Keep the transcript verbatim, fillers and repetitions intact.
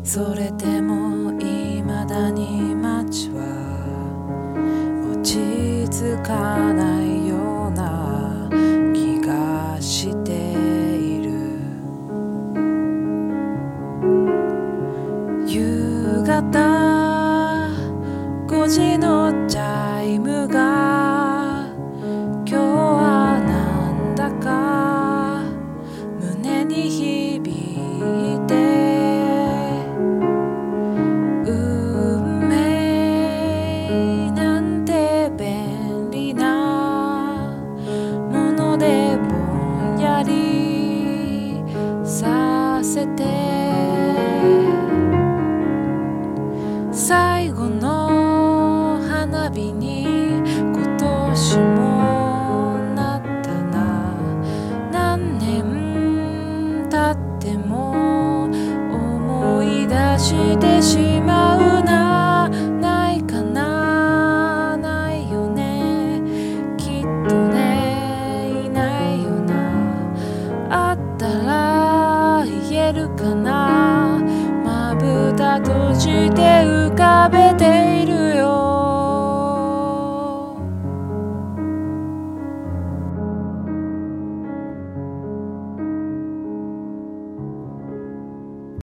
それでも未だに街は落ち着かないような気がしている。夕方ごじのチャイムが今日はなんだか胸に響いて、運命なんて便利なものでぼんやりさせて、最後の花火に今年もなったな。何年経っても思い出してしまうな。ないかな、ないよね、きっとね、いないよな。あったら言えるかな。まぶた閉じて浮かべて